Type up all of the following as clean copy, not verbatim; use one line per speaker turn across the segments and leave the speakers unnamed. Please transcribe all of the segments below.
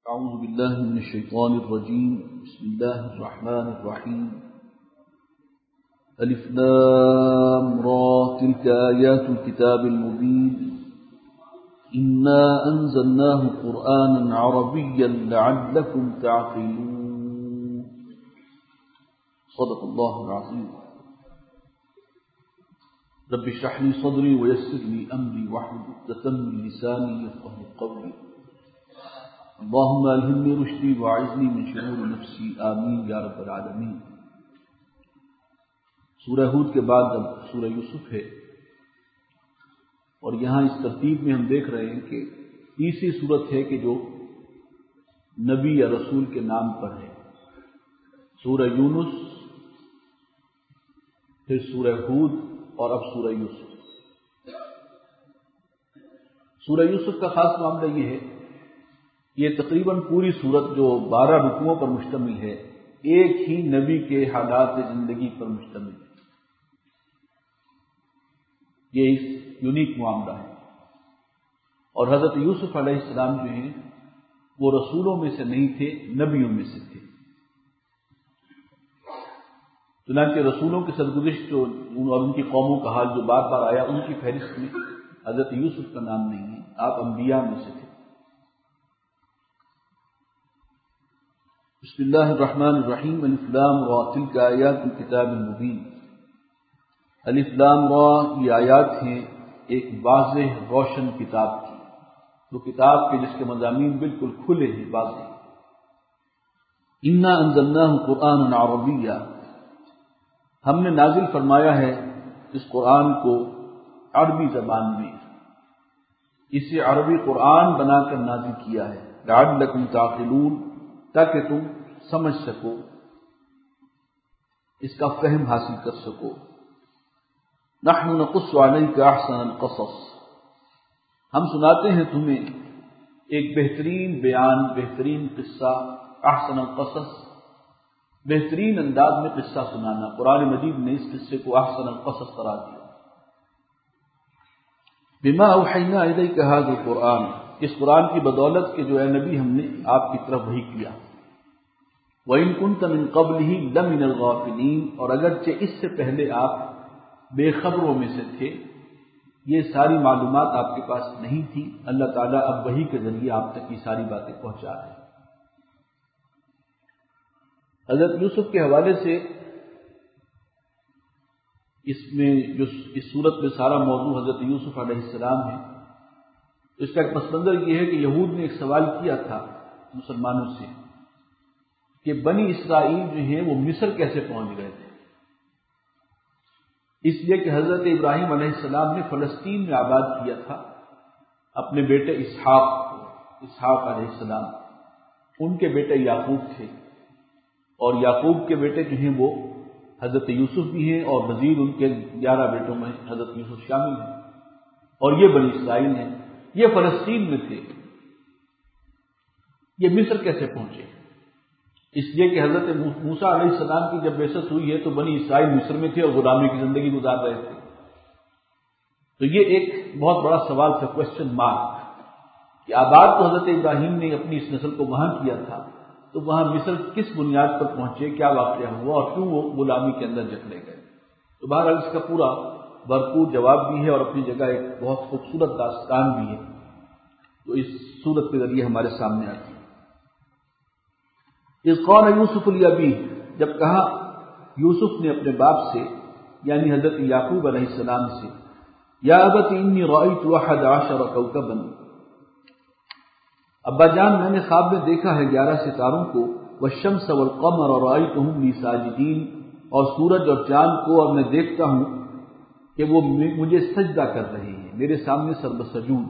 أعوذ بالله من الشيطان الرجيم. بسم الله الرحمن الرحيم. ألف لام را تلك آيات الكتاب المبين إنا أنزلناه قرآنا عربيا لعلكم تعقلون. صدق الله العظيم. رب اشرح لي صدري ويسر لي أمري واحلل عقدة من لساني يفقهوا قولي. اللهم الهمني رشدي واعذني من شرور نفسي آمین یا رب العالمین. سورہ ہود کے بعد اب سورہ یوسف ہے، اور یہاں اس ترتیب میں ہم دیکھ رہے ہیں کہ تیسری صورت ہے کہ جو نبی یا رسول کے نام پر ہے. سورہ یونس، پھر سورہ ہود اور اب سورہ یوسف. سورہ یوسف کا خاص معاملہ یہ ہے، یہ تقریباً پوری صورت جو 12 رکوعوں پر مشتمل ہے، ایک ہی نبی کے حالات زندگی پر مشتمل ہے. یہ ایک یونیک معاملہ ہے. اور حضرت یوسف علیہ السلام جو ہیں وہ رسولوں میں سے نہیں تھے، نبیوں میں سے تھے. چنانچہ رسولوں کی سرگزشت اور ان کی قوموں کا حال جو بار بار آیا، ان کی فہرست میں حضرت یوسف کا نام نہیں ہے. آپ انبیاء میں سے تھے. بسم اللہ الرحمن الرحیم. الف لام را تلک آیات الکتاب المبین. الف لام را یہ آیات ہیں ایک واضح روشن کتاب کی، وہ کتاب کے جس کے مضامین بالکل کھلے ہیں، واضح. انا انزلناہ قرآنا عربیا، ہم نے نازل فرمایا ہے اس قرآن کو عربی زبان میں، اسے عربی قرآن بنا کر نازل کیا ہے. لعلکم تعقلون، تاکہ تم سمجھ سکو، اس کا فہم حاصل کر سکو. نحن نقص علیک احسن القصص، ہم سناتے ہیں تمہیں ایک بہترین بیان، بہترین قصہ. احسن القصص، بہترین انداز میں قصہ سنانا. قرآن مجید نے اس قصے کو احسن القصص قرار دیا. بما اوحینا الیک ھذا القرآن، اس قرآن کی بدولت کہ جو اے نبی ہم نے آپ کی طرف وحی کیا. وَإِن كُنتَ مِن قَبْلِهِ لَمِنَ الْغَافِلِينَ، اور اگرچہ اس سے پہلے آپ بے خبروں میں سے تھے، یہ ساری معلومات آپ کے پاس نہیں تھی. اللہ تعالیٰ اب وحی کے ذریعے آپ تک یہ ساری باتیں پہنچا رہے ہیں. حضرت یوسف کے حوالے سے اس میں جو اس صورت میں سارا موضوع حضرت یوسف علیہ السلام ہے، اس کا ایک پس منظر یہ ہے کہ یہود نے ایک سوال کیا تھا مسلمانوں سے کہ بنی اسرائیل جو ہیں وہ مصر کیسے پہنچ گئے تھے. اس لیے کہ حضرت ابراہیم علیہ السلام نے فلسطین میں آباد کیا تھا اپنے بیٹے اسحاق علیہ السلام. ان کے بیٹے یعقوب تھے، اور یعقوب کے بیٹے جو ہیں وہ حضرت یوسف بھی ہیں، اور مزید ان کے 11 بیٹوں میں حضرت یوسف شامل ہیں، اور یہ بنی اسرائیل ہیں. یہ فلسطین میں تھے. یہ مصر کیسے پہنچے؟ اس لیے کہ حضرت موسیٰ علیہ السلام کی جب بعثت ہوئی ہے تو بنی اسرائیل مصر میں تھے اور غلامی کی زندگی گزار رہے تھے. تو یہ ایک بہت بڑا سوال تھا، کوشچن مارک، کہ آباد تو حضرت ابراہیم نے اپنی اس نسل کو وہاں کیا تھا، تو وہاں مصر کس بنیاد پر پہنچے، کیا واقعہ ہوا، اور کیوں وہ غلامی کے اندر جکڑے گئے. تو بہرحال اس کا پورا بھرپور جواب بھی ہے، اور اپنی جگہ ایک بہت خوبصورت داستان بھی ہے، تو اس صورت کے ذریعے ہمارے سامنے آتی ہے. اذ قال یوسف لابیہ، جب کہا یوسف نے اپنے باپ سے یعنی حضرت یعقوب علیہ السلام سے، یا ابت انی رأیت 11 کوکبا، ابا جان میں نے خواب میں دیکھا ہے 11 ستاروں کو، والشمس والقمر رأیتهم لی ساجدین، اور سورج اور چاند کو، اور میں دیکھتا ہوں کہ وہ مجھے سجدہ کر رہے ہیں، میرے سامنے سربسجود.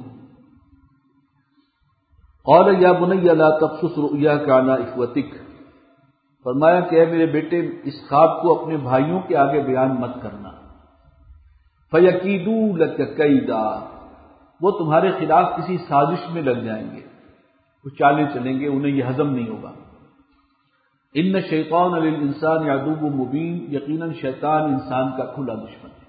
قال یا بنی لا تقصص رؤیاک علی اخوتک، فرمایا کہ اے میرے بیٹے اس خواب کو اپنے بھائیوں کے آگے بیان مت کرنا. فیکیدوا لک کیدا، وہ تمہارے خلاف کسی سازش میں لگ جائیں گے، کچھ چالیں چلیں گے، انہیں یہ ہضم نہیں ہوگا. ان الشیطان للانسان عدو مبین، یقیناً شیطان انسان کا کھلا دشمن ہے.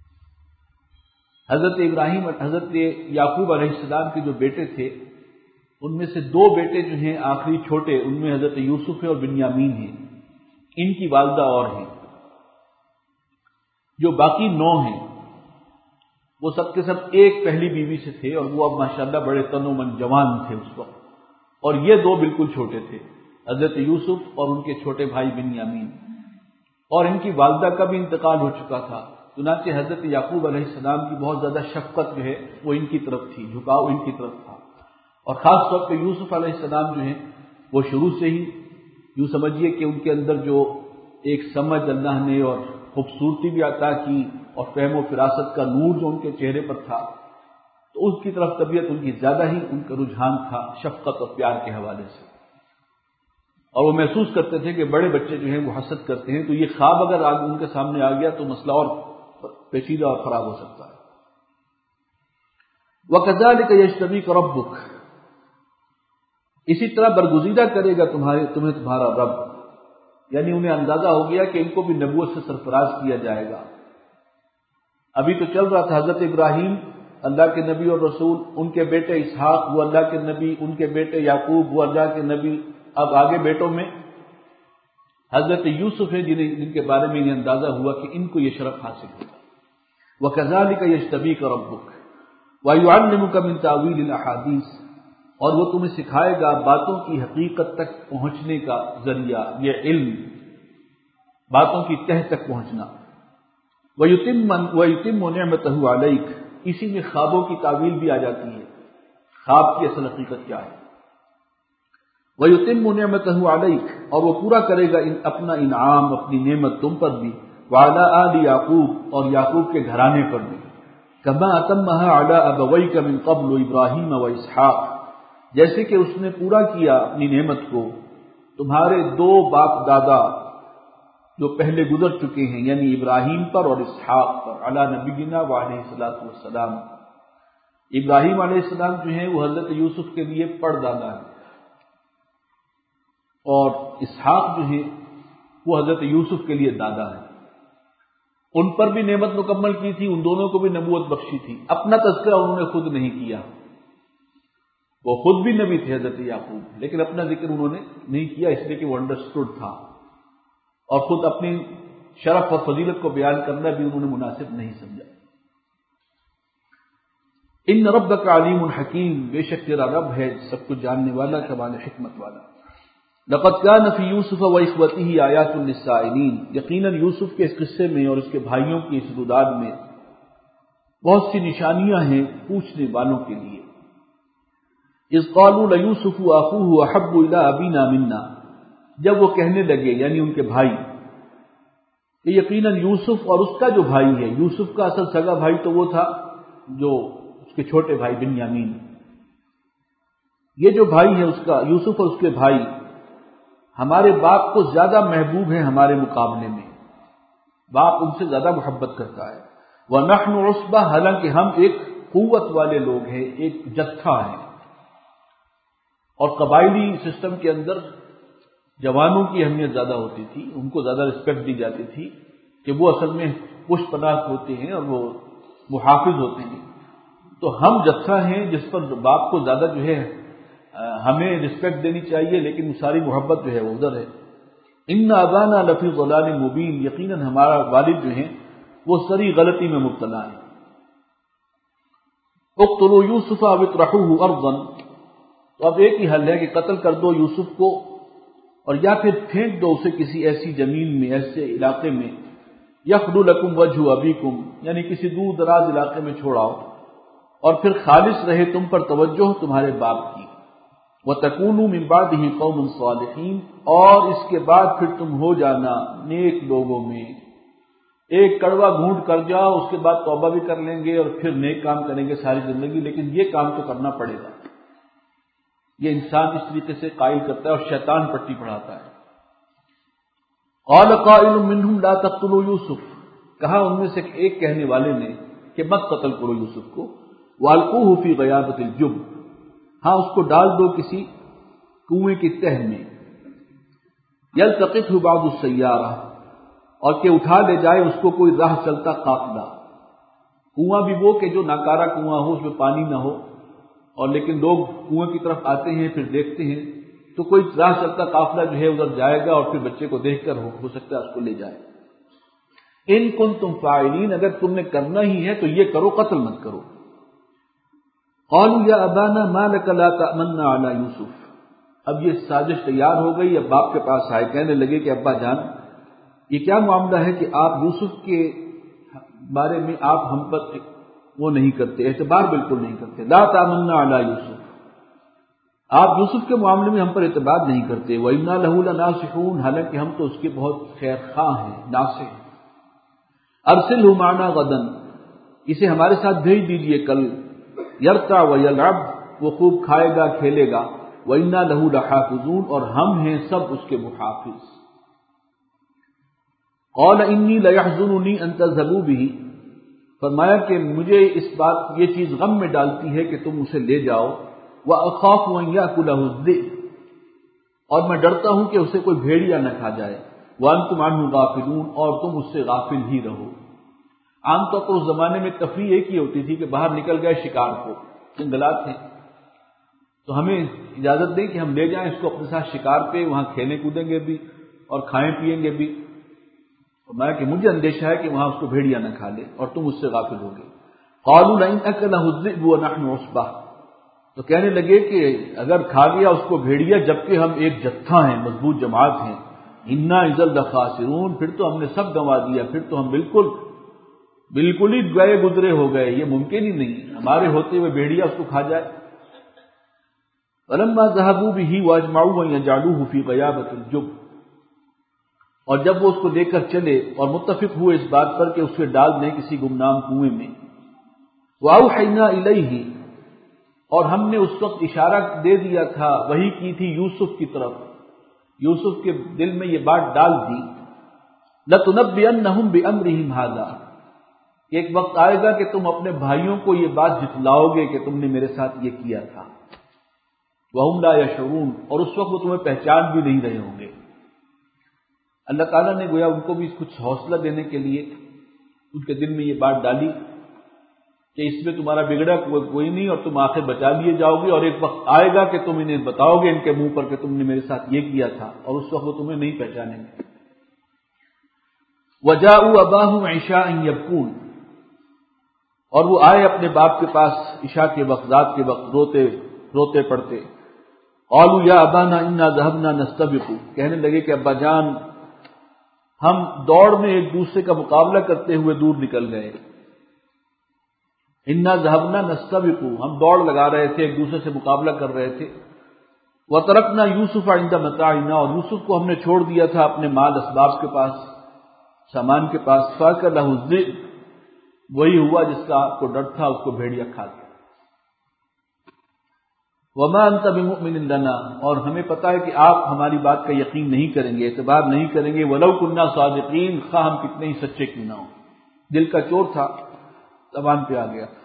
حضرت یعقوب علیہ السلام کے جو بیٹے تھے ان میں سے 2 بیٹے جو ہیں آخری چھوٹے، ان میں حضرت یوسف ہے اور بنیامین ہیں، ان کی والدہ اور ہیں۔ جو باقی 9 ہیں وہ سب کے سب ایک پہلی بیوی سے تھے، اور وہ اب ماشاءاللہ بڑے تن و من جوان تھے اس وقت، اور یہ 2 بالکل چھوٹے تھے، حضرت یوسف اور ان کے چھوٹے بھائی بنیامین، اور ان کی والدہ کا بھی انتقال ہو چکا تھا۔ چنانچہ حضرت یعقوب علیہ السلام کی بہت زیادہ شفقت جو ہے وہ ان کی طرف تھی، جھکاؤ ان کی طرف تھا، اور خاص طور پہ یوسف علیہ السلام جو ہیں وہ شروع سے ہی یوں سمجھیے کہ ان کے اندر جو ایک سمجھ اللہ نے اور خوبصورتی بھی عطا کی اور فہم و فراست کا نور جو ان کے چہرے پر تھا، تو اس کی طرف طبیعت ان کی زیادہ ہی ان کا رجحان تھا شفقت اور پیار کے حوالے سے، اور وہ محسوس کرتے تھے کہ بڑے بچے جو ہیں وہ حسد کرتے ہیں، تو یہ خواب اگر ان کے سامنے آ گیا تو مسئلہ اور پیچیدہ اور خراب ہو سکتا ہے۔ وَكَذَلِكَ يَجْتَبِيكَ رَبُّكَ، اسی طرح برگزیدہ کرے گا تمہیں تمہارا رب، یعنی انہیں اندازہ ہو گیا کہ ان کو بھی نبوت سے سرفراز کیا جائے گا۔ ابھی تو چل رہا تھا حضرت ابراہیم اللہ کے نبی اور رسول، ان کے بیٹے اسحاق وہ اللہ کے نبی، ان کے بیٹے یعقوب وہ اللہ کے نبی، اب آگے بیٹوں میں حضرت یوسف ہیں جن کے بارے میں انہیں اندازہ ہوا کہ ان کو یہ شرف حاصل ہوگا۔ وَكَذَلِكَ يَجْتَبِيكَ رَبُّكَ وَيُعَلِّمُكَ مِن تَأْوِيلِ الْأَحَادِيثِ، اور وہ تمہیں سکھائے گا باتوں کی حقیقت تک پہنچنے کا ذریعہ، یہ علم، باتوں کی تہ تک پہنچنا۔ وَيُتِمُّ نِعْمَتَهُ عَلَيْكَ، اسی میں خوابوں کی تعویل بھی آ جاتی ہے، خواب کی اصل حقیقت کیا ہے۔ وَيُتِمُّ نِعْمَتَهُ عَلَيْكَ، اور وہ پورا کرے گا اپنا انعام، اپنی نعمت تم پر بھی، وعلی آل یعقوب، اور یعقوب کے گھرانے پر بھی، کما اتمها علی ابویک من قبل ابراہیم و اسحاق، جیسے کہ اس نے پورا کیا اپنی نعمت کو تمہارے 2 باپ دادا جو پہلے گزر چکے ہیں، یعنی ابراہیم پر اور اسحاق پر، علی نبینا و علیہ الصلوۃ والسلام۔ ابراہیم علیہ السلام جو ہیں وہ حضرت یوسف کے لیے پردادا ہیں، اور اسحاق جو ہیں وہ حضرت یوسف کے لیے دادا ہیں۔ ان پر بھی نعمت مکمل کی تھی، ان دونوں کو بھی نبوت بخشی تھی۔ اپنا تذکرہ انہوں نے خود نہیں کیا، وہ خود بھی نبی تھے حضرت یعقوب، لیکن اپنا ذکر انہوں نے نہیں کیا، اس لیے کہ وہ انڈرسٹوڈ تھا، اور خود اپنی شرف اور فضیلت کو بیان کرنا بھی انہوں نے مناسب نہیں سمجھا۔ ان ربک علیم حکیم، بے شک تیرا رب ہے سب کچھ جاننے والا، کمال حکمت والا۔ لقد كان في يوسف واخوته آیات للسائلین، یقیناً یوسف کے اس قصے میں اور اس کے بھائیوں کی اس روداد میں بہت سی نشانیاں ہیں پوچھنے والوں کے لیے۔ اذ قالوا ليوسف واخوه احب الى ابينا منا، جب وہ کہنے لگے یعنی ان کے بھائی کہ یقیناً یوسف اور اس کا جو بھائی ہے، یوسف کا اصل سگا بھائی تو وہ تھا جو اس کے چھوٹے بھائی بنیامین، یہ جو بھائی ہے اس کا یوسف اور اس کے بھائی ہمارے باپ کو زیادہ محبوب ہیں ہمارے مقابلے میں، باپ ان سے زیادہ محبت کرتا ہے۔ وَنَحْنُ عُصْبَةٌ، حالانکہ ہم ایک قوت والے لوگ ہیں، ایک جتھا ہیں، اور قبائلی سسٹم کے اندر جوانوں کی اہمیت زیادہ ہوتی تھی، ان کو زیادہ رسپیکٹ دی جاتی تھی کہ وہ اصل میں پشت پناہ ہوتے ہیں اور وہ محافظ ہوتے ہیں، تو ہم جتھا ہیں جس پر باپ کو زیادہ جو ہے ہمیں رسپیکٹ دینی چاہیے، لیکن ساری محبت جو ہے وہ ادھر ہے۔ ان ابانا لفی ضلال مبین، یقیناً ہمارا والد جو ہیں وہ سری غلطی میں مبتلا ہے۔ اقتلوا یوسف او اطرحوه ارضا، تو اب ایک ہی حل ہے کہ قتل کر دو یوسف کو اور یا پھر پھینک دو اسے کسی ایسی زمین میں، ایسے علاقے میں، یخلو لکم وجہ ابیکم، یعنی کسی دور دراز علاقے میں چھوڑاؤ اور پھر خالص رہے تم پر توجہ تمہارے باپ کی۔ وَتَكُونُوا مِن بَعْدِهِ قَوْمٌ صَالِحِينَ، اور اس کے بعد پھر تم ہو جانا نیک لوگوں میں، ایک کڑوا گھونٹ کر جاؤ اس کے بعد توبہ بھی کر لیں گے اور پھر نیک کام کریں گے ساری زندگی، لیکن یہ کام تو کرنا پڑے گا۔ یہ انسان اس طریقے سے قائل کرتا ہے اور شیطان پٹی پڑھاتا ہے۔ قَالَ قَائِلٌ مِّنْهُمْ لَا تَقْتُلُوا يُوسُف، کہا ان میں سے ایک کہنے والے نے کہ مت قتل کرو یوسف کو، وَأَلْقُوهُ فِي غَيَابَةِ الْجُبِّ، ہاں اس کو ڈال دو کسی کنویں کی تہ میں، یلتقطہ بعض السیارہ، اور کہ اٹھا لے جائے اس کو کوئی راہ چلتا قافلہ۔ کنواں بھی وہ کہ جو ناکارہ کنواں ہو، اس میں پانی نہ ہو، اور لیکن لوگ کنویں کی طرف آتے ہیں، پھر دیکھتے ہیں تو کوئی راہ چلتا قافلہ جو ہے ادھر جائے گا اور پھر بچے کو دیکھ کر ہو سکتا ہے اس کو لے جائے۔ ان کنتم فاعلین، اگر تم نے کرنا ہی ہے تو یہ کرو، قتل مت کرو۔ قالوا یا ابانا ما لک لا تأمنا علی یوسف، اب یہ سازش تیار ہو گئی، اب باپ کے پاس آئے، کہنے لگے کہ ابا جان یہ کیا معاملہ ہے کہ آپ یوسف کے بارے میں آپ ہم پر وہ نہیں کرتے، اعتبار بالکل نہیں کرتے، لا تأمنا علی یوسف، آپ یوسف کے معاملے میں ہم پر اعتبار نہیں کرتے، وَإِنَّا لَهُ لَنَاصِحُونَ، حالانکہ ہم تو اس کے بہت خیر خواہ ہیں، ناصح ہیں۔ ارسلہ معنا غدا، اسے ہمارے ساتھ بھیج دیجئے کل، یرتع ویلعب، وہ خوب کھائے گا کھیلے گا، وَإِنَّا لَهُ لَحَافِظُونَ، اور ہم ہیں سب اس کے محافظ۔ قال انی لیحزننی ان تذهبوا به، فرمایا کہ مجھے اس بات یہ چیز غم میں ڈالتی ہے کہ تم اسے لے جاؤ، وَأَخَافُ أَن يَأْكُلَهُ الذِّئْبُ، اور میں ڈرتا ہوں کہ اسے کوئی بھیڑیا نہ کھا جائے، وَأَنْتُمْ عَنْهُ غَافِلُونَ، اور تم اس سے غافل ہی رہو۔ عام طور پر اس زمانے میں تفریح ایک ہی ہوتی تھی کہ باہر نکل گئے شکار کو، جنگلات تھے تو ہمیں اجازت دیں کہ ہم لے جائیں اس کو اپنے ساتھ شکار پہ، وہاں کھیلیں کودیں گے بھی اور کھائیں پیئیں گے بھی، میں کہ مجھے اندیشہ ہے کہ وہاں اس کو بھیڑیا نہ کھا لے اور تم اس سے غافل ہو گے۔ قالوا لئن أكله الذئب ونحن عصبة، تو کہنے لگے کہ اگر کھا گیا اس کو بھیڑیا جبکہ ہم ایک جتھا ہیں، مضبوط جماعت ہیں، انا اذا لخاسرون، پھر تو ہم نے سب گنوا دیا، پھر تو ہم بالکل ہی گئے گزرے ہو گئے، یہ ممکن ہی نہیں ہمارے ہوتے ہوئے بھیڑیا اس کو کھا جائے۔ فلما ذهبوا به واجمعوا ان يجعلوه في غيابة الجب، اور جب وہ اس کو لے کر چلے اور متفق ہوئے اس بات پر کہ اسے ڈال دیں کسی گمنام کنویں میں، وَأَوْحَيْنَا إِلَيْهِ، اور ہم نے اس وقت اشارہ دے دیا تھا، وحی کی تھی یوسف کی طرف، یوسف کے دل میں یہ بات ڈال دی، لَتُنَبِّئَنَّهُمْ بِأَمْرِهِمْ هَذَا، کہ ایک وقت آئے گا کہ تم اپنے بھائیوں کو یہ بات جتلاؤ گے کہ تم نے میرے ساتھ یہ کیا تھا، وَهُمْ لَا يَشْعُرُونَ، اور اس وقت وہ تمہیں پہچان بھی نہیں رہے ہوں گے۔ اللہ تعالیٰ نے گویا ان کو بھی کچھ حوصلہ دینے کے لیے ان کے دل میں یہ بات ڈالی کہ اس میں تمہارا بگڑا کوئی نہیں اور تم آخر بچا لیے جاؤ گے، اور ایک وقت آئے گا کہ تم انہیں بتاؤ گے ان کے منہ پر کہ تم نے میرے ساتھ یہ کیا تھا، اور اس وقت وہ تمہیں نہیں پہچانیں گے۔ وَجَاءُوا أَبَاهُمْ عِشَاءً يَبْكُونَ، اور وہ آئے اپنے باپ کے پاس عشاء کے وقت، رات کے وقت روتے پڑتے۔ قالوا یا ابانا انا ذهبنا نستبق، کہنے لگے کہ ابا جان ہم دوڑ میں ایک دوسرے کا مقابلہ کرتے ہوئے دور نکل گئے۔ انا ذهبنا نستبق، ہم دوڑ لگا رہے تھے، ایک دوسرے سے مقابلہ کر رہے تھے۔ وترکنا یوسف عند متاعنا، اور یوسف کو ہم نے چھوڑ دیا تھا اپنے مال اسباب کے پاس، سامان کے پاس۔ فاكله الذئب، وہی ہوا جس کا آپ کو ڈر تھا، اس کو بھیڑیا کھا گیا۔ وما انت بمؤمن لنا، اور ہمیں پتہ ہے کہ آپ ہماری بات کا یقین نہیں کریں گے، اعتبار نہیں کریں گے، ولو كنا صادقین، خواہ ہم کتنے ہی سچے کیوں نہ ہوں۔ دل کا چور تھا، زبان پہ آ گیا۔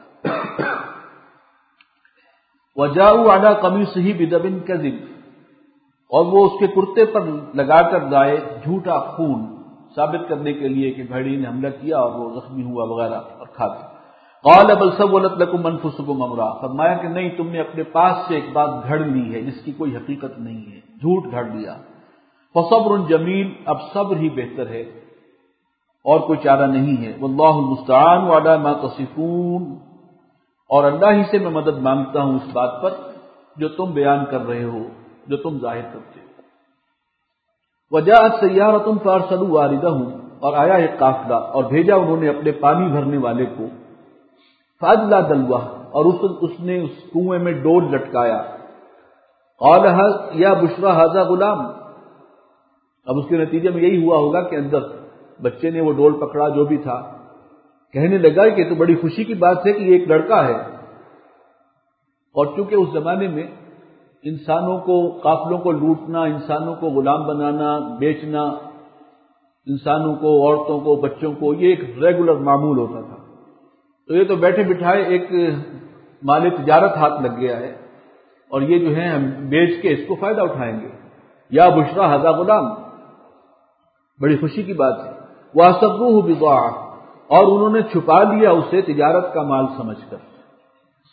وجاءوا على قميصه بدم كذب، اور وہ اس کے کرتے پر لگا کر لائے جھوٹا خون، ثابت کرنے کے لیے کہ بھیڑی نے حملہ کیا اور وہ زخمی ہوا وغیرہ اور کھا گیا۔ قال بل سولت لكم انفسكم امرا، فرمایا کہ نہیں، تم نے اپنے پاس سے ایک بات گھڑ لی ہے جس کی کوئی حقیقت نہیں ہے، جھوٹ گھڑ لیا۔ فصبر جمیل، اب صبر ہی بہتر ہے اور کوئی چارہ نہیں ہے۔ واللہ المستعان علی ما تصفون، اور اللہ ہی سے میں مدد مانگتا ہوں اس بات پر جو تم بیان کر رہے ہو، جو تم ظاہر کرتے ہو۔ وجاءت سیارۃ فارسلوا واردہم، اور آیا ایک قافلہ اور بھیجا انہوں نے اپنے پانی بھرنے والے کو۔ فادلا دلوہ، اور اس نے اس کنویں میں ڈول لٹکایا۔ قال یا بشرا ھذا غلام، اب اس کے نتیجے میں یہی ہوا ہوگا کہ اندر بچے نے وہ ڈول پکڑا جو بھی تھا، کہنے لگا کہ تو بڑی خوشی کی بات ہے کہ یہ ایک لڑکا ہے۔ اور چونکہ اس زمانے میں انسانوں کو، قافلوں کو لوٹنا، انسانوں کو غلام بنانا، بیچنا، انسانوں کو، عورتوں کو، بچوں کو، یہ ایک ریگولر معمول ہوتا تھا۔ تو یہ تو بیٹھے بٹھائے ایک مال تجارت ہاتھ لگ گیا ہے، اور یہ جو ہے ہم بیچ کے اس کو فائدہ اٹھائیں گے۔ یا بشرا ھذا غلام، بڑی خوشی کی بات ہے۔ وَأَسَرُّوهُ بِضَاعَةً، اور انہوں نے چھپا لیا اسے تجارت کا مال سمجھ کر۔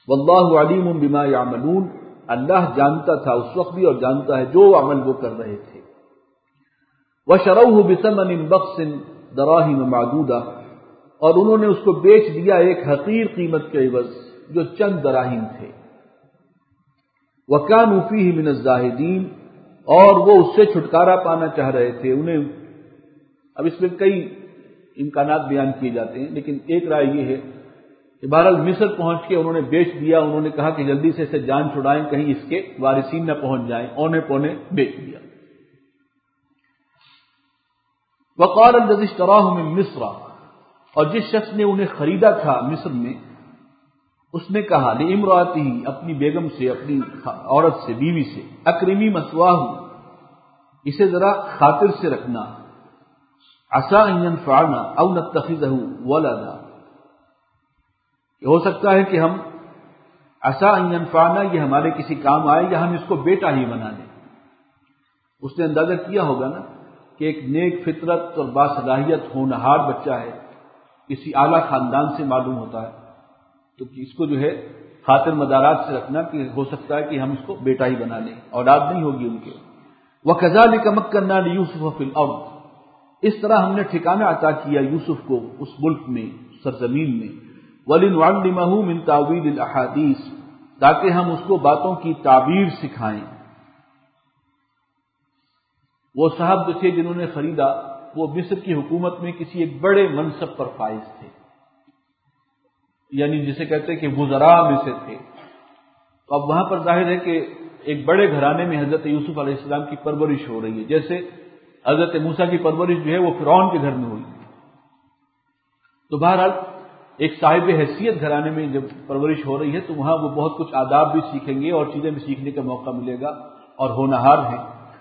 واللہ علیم بما یعملون، اللہ جانتا تھا اس وقت بھی اور جانتا ہے جو عمل وہ کر رہے تھے۔ وَشَرَوْهُ بِثَمَنٍ بَخْسٍ دَرَاهِمَ مَعْدُودَةٍ، اور انہوں نے اس کو بیچ دیا ایک حقیر قیمت کے عوض جو چند دراہیم تھے۔ وَكَانُوا فِيهِ مِنَ الزَّاهِدِينَ، اور وہ اس سے چھٹکارا پانا چاہ رہے تھے۔ اب اس میں کئی امکانات بیان کیے جاتے ہیں، لیکن ایک رائے یہ ہے کہ بہرحال مصر پہنچ کے انہوں نے بیچ دیا، انہوں نے کہا کہ جلدی سے اسے جان چھڑائیں کہیں اس کے وارثین نہ پہنچ جائیں، اونے پونے بیچ دیا۔ وقال الذي اشتراه من مصر، اور جس شخص نے انہیں خریدا تھا مصر میں، اس نے کہا لامرأته، اپنی بیگم سے، اپنی عورت سے، بیوی سے، اکرمی مثواہ، اسے ذرا خاطر سے رکھنا، عسى ان ينفعنا او نتخذه ولدا، ہو سکتا ہے کہ ہم عسى ان ينفعنا، یہ ہمارے کسی کام آئے یا ہم اس کو بیٹا ہی بنا لیں۔ اس نے اندازہ کیا ہوگا نا کہ ایک نیک فطرت اور باصلاحیت ہونہار بچہ ہے، کسی اعلیٰ خاندان سے معلوم ہوتا ہے، تو اس کو جو ہے خاطر مدارات سے رکھنا کہ ہو سکتا ہے کہ ہم اس کو بیٹا ہی بنا لیں، اولاد نہیں ہوگی ان کے۔ وَكَذَلِكَ مَكَّنَّا لِيُوسُفَ فِي الْأَرْضِ، اس طرح ہم نے ٹھکانہ عطا کیا یوسف کو اس ملک میں، سرزمین میں۔ وَلِنُعَلِّمَهُ مِن تَأْوِيلِ الْأَحَادِيثِ، تاکہ ہم اس کو باتوں کی تعبیر سکھائیں۔ وہ صاحب جو تھے جنہوں نے خریدا، وہ مصر کی حکومت میں کسی ایک بڑے منصب پر فائز تھے، یعنی جسے کہتے ہیں کہ وزراء میں سے تھے۔ تو اب وہاں پر ظاہر ہے کہ ایک بڑے گھرانے میں حضرت یوسف علیہ السلام کی پرورش ہو رہی ہے، جیسے حضرت موسیٰ کی پرورش جو ہے وہ فرعون کے گھر میں ہوئی۔ تو بہرحال ایک صاحب حیثیت گھرانے میں جب پرورش ہو رہی ہے تو وہاں وہ بہت کچھ آداب بھی سیکھیں گے اور چیزیں بھی سیکھنے کا موقع ملے گا، اور ہونہار ہیں۔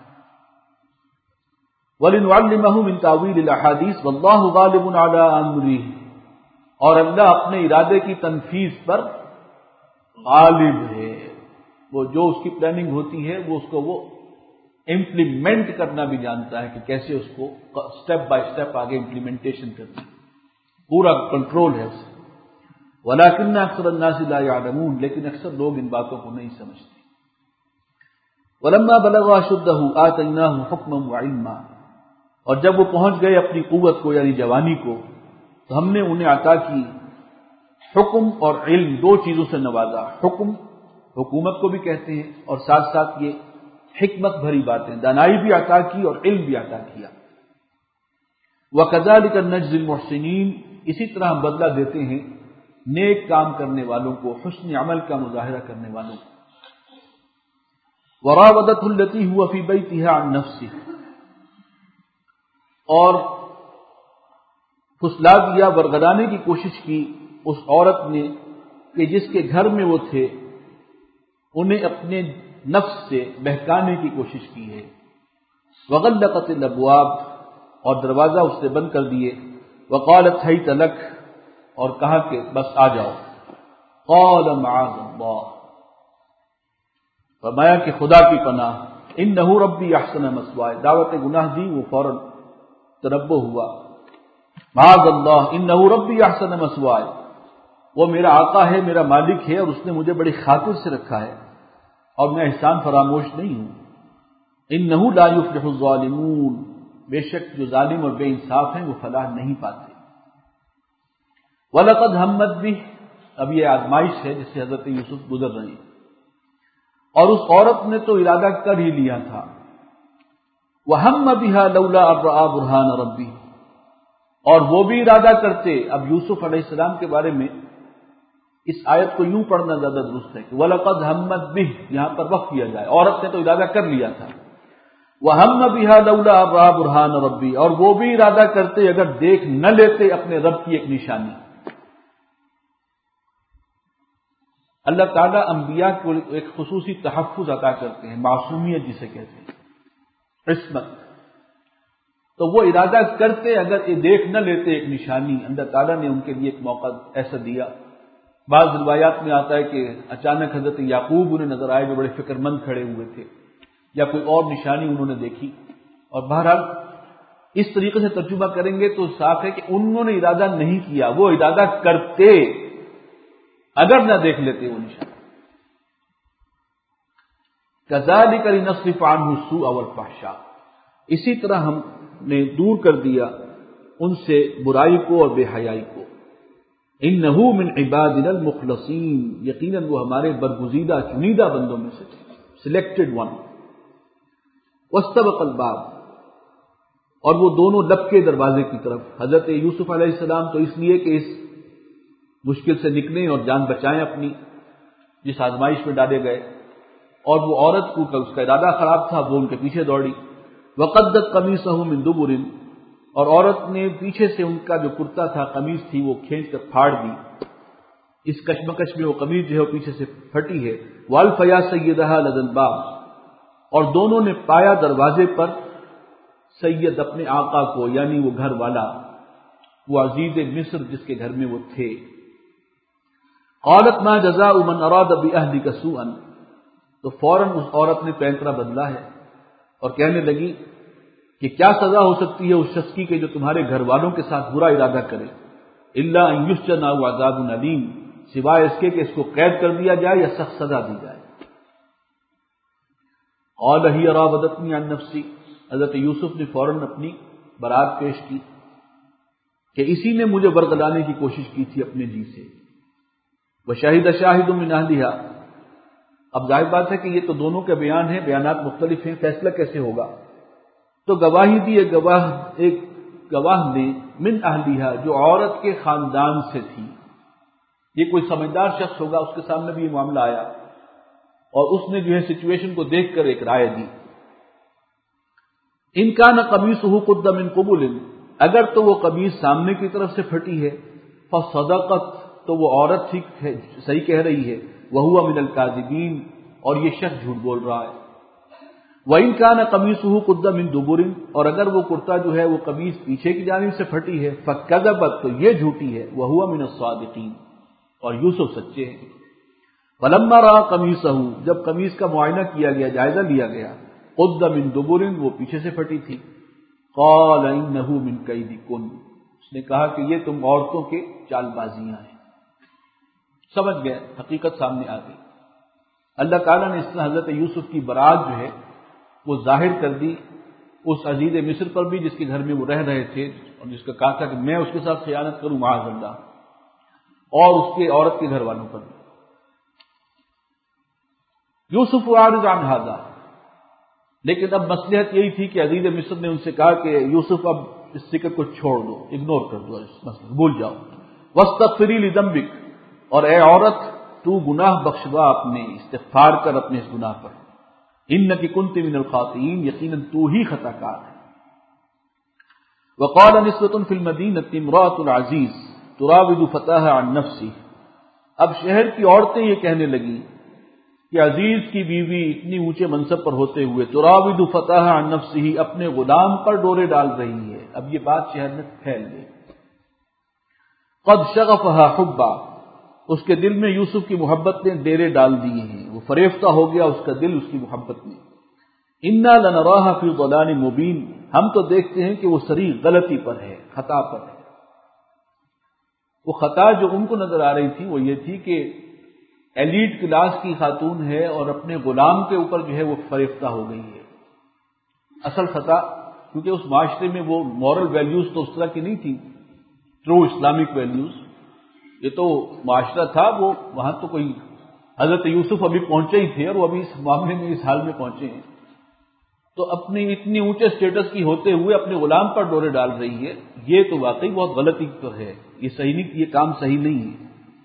وَلِنُعَلِّمَهُ مِن تَأْوِيلِ الْأَحَادِيثِ وَاللَّهُ غَالِبٌ عَلَىٰ أَمْرِهِ، اور اللہ اپنے ارادے کی تنفیذ پر غالب ہے، وہ جو اس کی پلاننگ ہوتی ہے وہ اس کو وہ امپلیمنٹ کرنا بھی جانتا ہے کہ کیسے اس کو سٹیپ بائی سٹیپ آگے امپلیمنٹیشن کرنا ہے، پورا کنٹرول ہے اس سے۔ وَلَٰكِنَّ أَكْثَرَ النَّاسِ لَا يَعْلَمُونَ، لیکن اکثر لوگ ان باتوں کو نہیں سمجھتے۔ وَلَمَّا بَلَغَ أَشُدَّهُ آتَيْنَاهُ حُكْمًا وَعِلْمًا، اور جب وہ پہنچ گئے اپنی قوت کو یعنی جوانی کو، تو ہم نے انہیں عطا کی حکم اور علم، دو چیزوں سے نوازا۔ حکم حکومت کو بھی کہتے ہیں، اور ساتھ ساتھ یہ حکمت بھری باتیں، دانائی بھی عطا کی اور علم بھی عطا کیا۔ وَكَذَلِكَ نَجْزِي الْمُحْسِنِينَ، اسی طرح ہم بدلہ دیتے ہیں نیک کام کرنے والوں کو، حسن عمل کا مظاہرہ کرنے والوں کو۔ وَرَاوَدَتْهُ الَّتِي هُوَ فِي بَيْتِهَا عَن نَفْسِهِ، اور پھسلا دیا، برگلانے کی کوشش کی اس عورت نے کہ جس کے گھر میں وہ تھے، انہیں اپنے نفس سے بہکانے کی کوشش کی ہے۔ وغلقت الابواب، اور دروازہ اس نے بند کر دیے۔ وقالت حیت لک، اور کہا کہ بس آ جاؤ۔ قال معاذ اللہ، فرمایا کہ خدا کی پناہ، انہ ربی احسن مثوائے، دعوت گناہ دی، وہ فوراً تنبہ ہوا۔ معاذ اللہ انہ ربی احسن مثوائے، وہ میرا آقا ہے، میرا مالک ہے، اور اس نے مجھے بڑی خاطر سے رکھا ہے اور میں احسان فراموش نہیں ہوں۔ انہ لا یفلح الظالمون، بے شک جو ظالم اور بے انصاف ہیں وہ فلاح نہیں پاتے۔ وَلَقَدْ هَمَّتْ بِهِ، اب یہ آزمائش ہے جس سے حضرت یوسف گزر رہے ہیں، اور اس عورت نے تو ارادہ کر ہی لیا تھا۔ وَهَمَّ بِهَا لَوْلَا أَن رَأَىٰ بُرْهَانَ رَبِّهِ، اور وہ بھی ارادہ کرتے۔ اب یوسف علیہ السلام کے بارے میں اس آیت کو یوں پڑھنا زیادہ درست ہے کہ وَلَقَدْ هَمَّتْ بِهِ، یہاں پر وقف کیا جائے، عورت نے تو ارادہ کر لیا تھا۔ وَهَمَّ بِهَا لَوْلَا أَن رَأَىٰ بُرْهَانَ رَبِّهِ، اور وہ بھی ارادہ کرتے اگر دیکھ نہ لیتے اپنے رب کی ایک نشانی۔ اللہ تعالیٰ انبیاء کو ایک خصوصی تحفظ عطا کرتے ہیں، معصومیت جسے کہتے ہیں، عصمت۔ تو وہ ارادہ کرتے اگر یہ دیکھ نہ لیتے ایک نشانی، اللہ تعالیٰ نے ان کے لیے ایک موقع ایسا دیا۔ بعض روایات میں آتا ہے کہ اچانک حضرت یعقوب انہیں نظر آئے جو بڑے فکر مند کھڑے ہوئے تھے، یا کوئی اور نشانی انہوں نے دیکھی۔ اور بہرحال اس طریقے سے ترجمہ کریں گے تو صاف ہے کہ انہوں نے ارادہ نہیں کیا، وہ ارادہ کرتے اگر نہ دیکھ لیتے وہ نشان. كذلك لنصرف عنه السوء والفحشاء، اسی طرح ہم نے دور کر دیا ان سے برائی کو اور بے حیائی کو. انه من عبادنا المخلصین، یقیناً وہ ہمارے برگزیدہ چنیدہ بندوں میں سے تھے، سلیکٹڈ ون. واستبق الباب، اور وہ دونوں لپکے دروازے کی طرف. حضرت یوسف علیہ السلام تو اس لیے کہ اس مشکل سے نکلیں اور جان بچائیں اپنی، جس آزمائش میں ڈالے گئے، اور وہ عورت کو اس کا ارادہ خراب تھا، وہ ان کے پیچھے دوڑی. وقدت قمیصہ من دبر، اور عورت نے پیچھے سے ان کا جو کرتا تھا، قمیص تھی، وہ کھینچ کر پھاڑ دی. اس کشمکش میں وہ قمیص جو ہے وہ پیچھے سے پھٹی ہے. والف یا سیدہا لدی الباب، اور دونوں نے پایا دروازے پر سید اپنے آقا کو، یعنی وہ گھر والا، وہ عزیز مصر جس کے گھر میں وہ تھے. قالت ما جزاء من اراد باهلك سوءا، تو فوراً اس عورت نے پینترا بدلا ہے اور کہنے لگی کہ کیا سزا ہو سکتی ہے اس شخص کی کہ جو تمہارے گھر والوں کے ساتھ برا ارادہ کرے. الا ان یسجن او عذاب الیم، سوائے اس کے کہ اس کو قید کر دیا جائے یا سخت سزا دی جائے. قال ہی راودتنی عن نفسی، حضرت یوسف نے فوراً اپنی برات پیش کی کہ اسی نے مجھے برگلانے کی کوشش کی تھی اپنے جی سے. وشہد شاہد من اہلھا، اب ظاہر بات ہے کہ یہ تو دونوں کے بیان ہیں، بیانات مختلف ہیں، فیصلہ کیسے ہوگا؟ تو گواہی دی ایک گواہ نے من اہلھا، جو عورت کے خاندان سے تھی. یہ کوئی سمجھدار شخص ہوگا، اس کے سامنے بھی یہ معاملہ آیا اور اس نے جو ہے سچویشن کو دیکھ کر ایک رائے دی. ان کان قمیصہ قد من قبل، اگر تو وہ قمیص سامنے کی طرف سے پھٹی ہے، فصدقت، تو وہ عورت ٹھیک ہے، صحیح کہہ رہی ہے. وہو من الکاذبین، اور یہ شخص جھوٹ بول رہا ہے. وَإِنْ كَانَ قَمِيصُهُ قُدَّ مِنْ دُبُرٍ، اور اگر وہ کرتا جو ہے وہ قمیص پیچھے کی جانب سے پھٹی ہے، فَكَذَبَتْ، تو یہ جھوٹی ہے. وَهُوَ مِنَ الصَّادِقِينَ، اور یوسف سچے ہیں. فَلَمَّا رَأَىٰ قَمِيصَهُ، جب قمیص کا معائنہ کیا گیا، جائزہ لیا گیا، قُدَّ مِنْ دُبُرٍ، وہ پیچھے سے پھٹی تھی. قَالَ إِنَّهُ مِنْ كَيْدِكُنَّ، اس نے کہا کہ یہ تم عورتوں کے چال بازیاں ہیں. سمجھ گئے، حقیقت سامنے آ گئی. اللہ تعالیٰ نے اس طرح حضرت یوسف کی برات جو ہے وہ ظاہر کر دی اس عزیز مصر پر بھی جس کے گھر میں وہ رہ رہے تھے، اور جس کا کہا تھا کہ میں اس کے ساتھ خیانت کروں معاذ اللہ، اور اس کے عورت کے گھر والوں پر بھی. یوسف عارض عن ھذا، لیکن اب مصلحت یہی تھی کہ عزیز مصر نے ان سے کہا کہ یوسف اب اس ذکر کو چھوڑ دو، اگنور کر دو، اس مسئلے بھول جاؤ. واستغفری لذنبک، اور اے عورت تو گناہ بخشوا اپنے، استغفار کر اپنے اس گناہ پر. انک کنت من الخاطئین، یقیناً تو ہی خطا کار ہے. وقال نسوة فی المدینۃ امرأۃ العزیز تراود فتاها عن نفسہ، اب شہر کی عورتیں یہ کہنے لگیں کہ عزیز کی بیوی اتنی اونچے منصب پر ہوتے ہوئے تراود فتاها عن نفسہ، اپنے غلام پر ڈورے ڈال رہی ہے. اب یہ بات شہر میں پھیل گئی. قد شغفها حبا، اس کے دل میں یوسف کی محبت نے ڈیرے ڈال دیے ہیں، وہ فریفتہ ہو گیا اس کا دل اس کی محبت میں. انا لنراها فی ضلال مبین، ہم تو دیکھتے ہیں کہ وہ صریح غلطی پر ہے، خطا پر ہے. وہ خطا جو ان کو نظر آ رہی تھی وہ یہ تھی کہ ایلیٹ کلاس کی خاتون ہے اور اپنے غلام کے اوپر جو ہے وہ فریفتہ ہو گئی ہے. اصل خطا، کیونکہ اس معاشرے میں وہ مورل ویلیوز تو اس طرح کی نہیں تھی، ٹرو اسلامک ویلیوز. یہ تو معاشرہ تھا، وہ وہاں تو کوئی حضرت یوسف ابھی پہنچے ہی تھے اور وہ ابھی اس معاملے میں اس حال میں پہنچے ہیں. تو اپنی اتنی اونچے سٹیٹس کی ہوتے ہوئے اپنے غلام پر ڈورے ڈال رہی ہے، یہ تو واقعی بہت غلطی پر ہے، یہ صحیح نہیں، یہ کام صحیح نہیں ہے.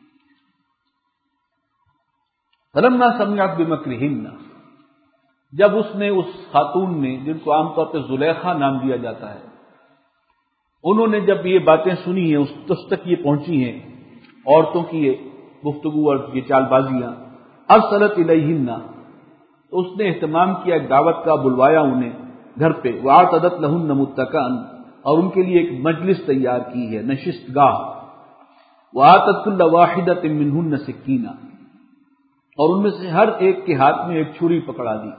فلما سمعت بمکرہن، جب اس نے اس خاتون نے، جن کو عام طور پہ زلیخا نام دیا جاتا ہے، انہوں نے جب یہ باتیں سنی ہیں، اس تک یہ پہنچی ہیں عورتوں کی یہ گفتگو اور یہ چال بازیاں، ارسلت الیہن، تو اس نے اہتمام کیا ایک دعوت کا، بلوایا انہیں گھر پہ. واعتدت لہن متکئا، اور ان کے لیے ایک مجلس تیار کی ہے، نشست گاہ. وآتت کل واحدۃ منہن سکینہ، اور ان میں سے ہر ایک کے ہاتھ میں ایک چھری پکڑا دی.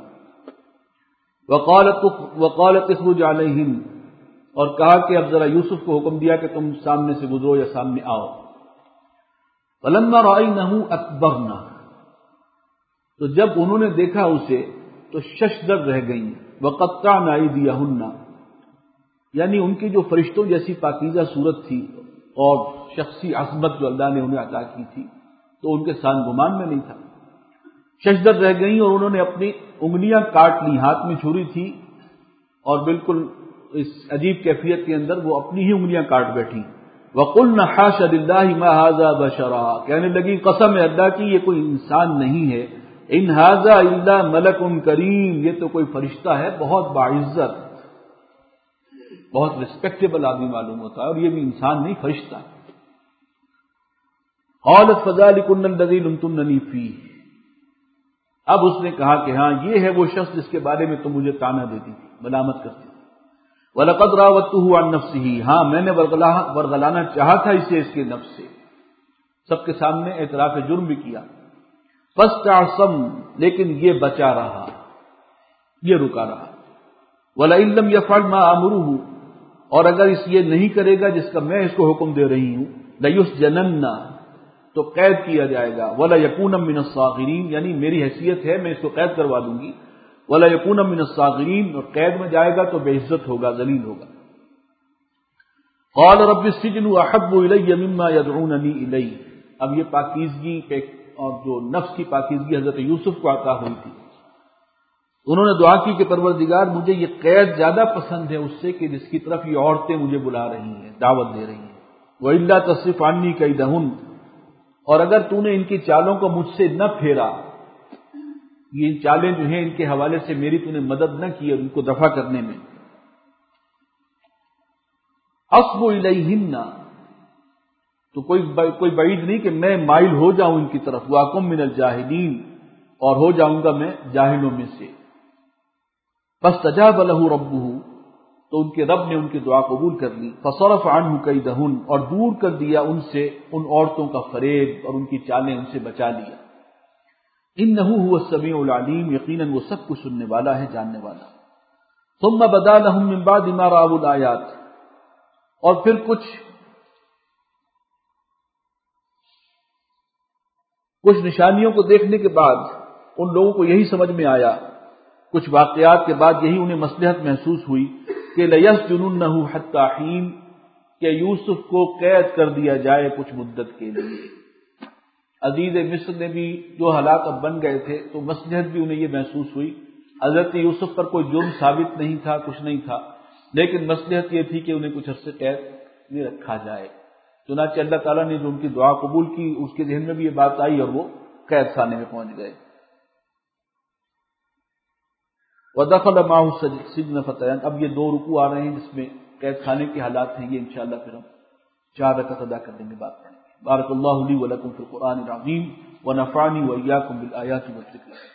وقالت اخرج علیہن، اور کہا کہ اب ذرا یوسف کو حکم دیا کہ تم سامنے سے گزرو یا سامنے آؤ. فلما رأینہ اکبرنہ، تو جب انہوں نے دیکھا اسے تو ششدر رہ گئیں، وقطعن ایدیہن، یعنی ان کی جو فرشتوں جیسی پاکیزہ صورت تھی اور شخصی عظمت جو اللہ نے انہیں عطا کی تھی تو ان کے سان گمان میں نہیں تھا، ششدر رہ گئیں اور انہوں نے اپنی انگلیاں کاٹ لی، ہاتھ میں چھری تھی اور بالکل اس عجیب کیفیت کے اندر وہ اپنی ہی انگلیاں کاٹ بیٹھی۔ وَقُلْنَا حَاشَ لِلَّهِ مَا هَذَا بَشَرًا، کہنے لگی قسم ہے اللہ کی یہ کوئی انسان نہیں ہے، ان هَذَا إِلَّا مَلَكٌ کریم، یہ تو کوئی فرشتہ ہے بہت باعزت، بہت ریسپیکٹیبل آدمی معلوم ہوتا ہے، اور یہ بھی انسان نہیں فرشتہ۔ قالت فذلكن الذي لمتنني فيه، اب اس نے کہا کہ ہاں یہ ہے وہ شخص جس کے بارے میں تم مجھے طعنہ دیتی تھی، ملامت کرتی تھی۔ وَلَقَدْ رَاوَدتُّهُ عَن نَّفْسِهِ، ہاں میں نے ورغلانا چاہا تھا اسے اس کے نفس سے، سب کے سامنے اعتراف جرم بھی کیا۔ فَاسْتَعْصَمَ، لیکن یہ بچا رہا، یہ رکا رہا۔ وَلَئِن لَّمْ يَفْعَلْ مَا آمُرُهُ، اور اگر اس یہ نہیں کرے گا جس کا میں اس کو حکم دے رہی ہوں، لَيُسْجَنَنَّ، تو قید کیا جائے گا، وَلَا يَكُونَ مِنَ الصَّاغِرِينَ، یعنی میری حیثیت ہے میں اس کو قید کروا دوں گی، وَلَا يَكُونَ مِنَ الصَّاغِرِينَ، اور قید میں جائے گا تو بے عزت ہوگا، ذلیل ہوگا۔ قَالَ رَبِّ السِّجْنُ أَحَبُّ إِلَيَّ مِمَّا يَدْعُونَنِي إِلَيْهِ، اب یہ پاکیزگی اور جو نفس کی پاکیزگی حضرت یوسف کو عطا ہوئی تھی، انہوں نے دعا کی کہ پروردگار مجھے یہ قید زیادہ پسند ہے اس سے کہ جس کی طرف یہ عورتیں مجھے بلا رہی ہیں، دعوت دے رہی ہیں۔ وَإِلَّا تَصْرِفْ عَنِّي كَيْدَهُنَّ، اور اگر تو نے ان کی چالوں کو مجھ سے نہ پھیرا، یہ چالیں جو ہیں ان کے حوالے سے میری تو نے مدد نہ کی اور ان کو دفع کرنے میں، اصب الیہن، تو کوئی بعید نہیں کہ میں مائل ہو جاؤں ان کی طرف، واکم من الجاہلین، اور ہو جاؤں گا میں جاہلوں میں سے۔ فاستجاب لہ ربہ، تو ان کے رب نے ان کی دعا قبول کر لی۔ فصرف عنہ کیدہن، اور دور کر دیا ان سے ان عورتوں کا فریب اور ان کی چالیں ان سے بچا لیا۔ انہ هو السمیع العلیم، یقیناً وہ سب کچھ سننے والا ہے، جاننے والا۔ ثم بدا لهم من بعد ما رأوا الآیات، اور پھر کچھ نشانیوں کو دیکھنے کے بعد ان لوگوں کو یہی سمجھ میں آیا، کچھ واقعات کے بعد یہی انہیں مصلحت محسوس ہوئی کہ لَيَسْجُنُنَّهُ حَتَّىٰ حِينٍ، کہ یوسف کو قید کر دیا جائے کچھ مدت کے لیے۔ عزیز مصر نے بھی جو حالات اب بن گئے تھے تو مصلحت بھی انہیں یہ محسوس ہوئی، حضرت یوسف پر کوئی جرم ثابت نہیں تھا، کچھ نہیں تھا، لیکن مصلحت یہ تھی کہ انہیں کچھ عرصے قید میں رکھا جائے۔ چنانچہ اللہ تعالیٰ نے جو ان کی دعا قبول کی، اس کے ذہن میں بھی یہ بات آئی اور وہ قید خانے میں پہنچ گئے۔ وَدَخَلَ مَعَهُ السِّجْنَ فَتَيَانِ، اب یہ دو رکوع آ رہے ہیں جس میں قید خانے کے حالات ہیں، یہ انشاءاللہ پھر ہم 4 رکعت ادا کر دیں گے، بات کریں گے۔ بارک اللہ لی و لکم فی القرآن العظیم ونفعنی وإیاکم بالآیات والذکر۔